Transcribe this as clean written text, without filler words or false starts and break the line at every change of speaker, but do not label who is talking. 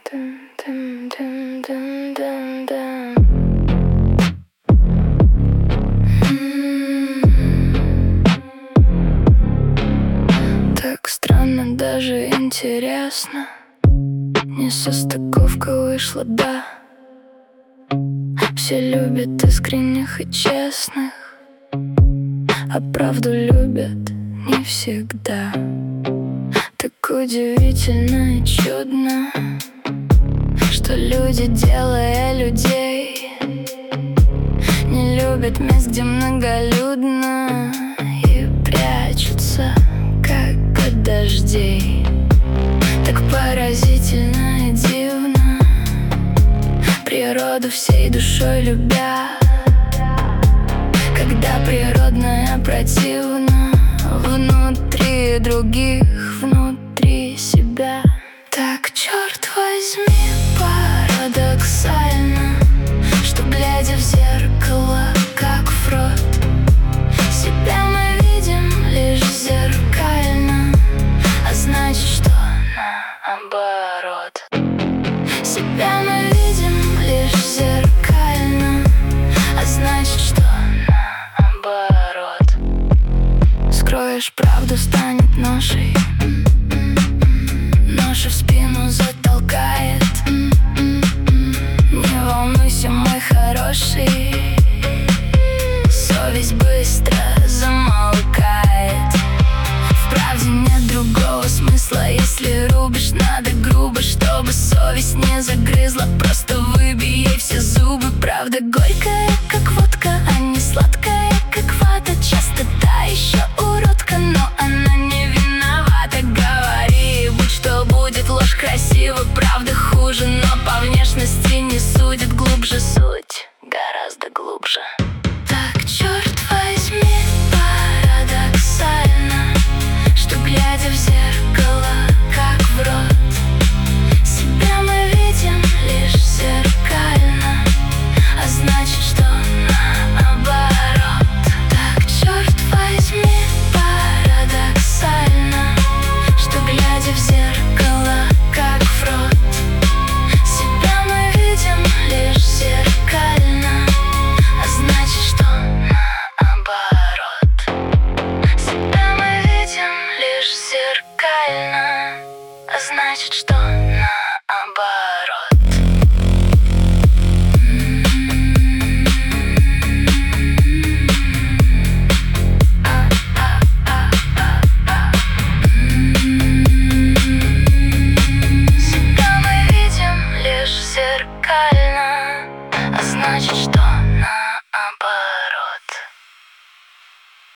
Так странно, даже интересно. Несостыковка вышла, да. Все любят искренних и честных, а правду любят не всегда. Так удивительно и чудно, что люди, делая людей, не любят мест, где многолюдно, и прячутся, как от дождей. Так поразительно и дивно, природу всей душой любя, когда природное противно внутри других, внутри себя. Так, черт возьми, парадоксально, что, глядя в зеркало, как в рот, себя мы видим лишь зеркально, а значит, что наоборот. Себя мы видим лишь зеркально, а значит, что наоборот. Скроешь правду, станет ношей, ноша в спину затолкает. Не волнуйся, мой хороший, совесть быстро замолкает. В правде нет другого смысла, если рубишь, надо грубо, чтобы совесть не загрызла. Просто выбей ей все зубы. Правда горькая, как водка, а не сладкая, как вата. Часто та еще уродка, но она не виновата. Говори, будь что будет, ложь красиво, правда хуже, но по внешности не судит. Глубже суть, гораздо глубже. Так, черт возьми, парадоксально, что, глядя в зеркало, как в рот, себя мы видим лишь зеркально, а значит, что наоборот. Так, черт возьми, парадоксально, что, глядя в зеркало, как в рот, себя мы видим лишь зеркально, а значит, что наоборот. Себя мы видим лишь зеркально, а значит, что наоборот. Себя мы видим лишь зеркально.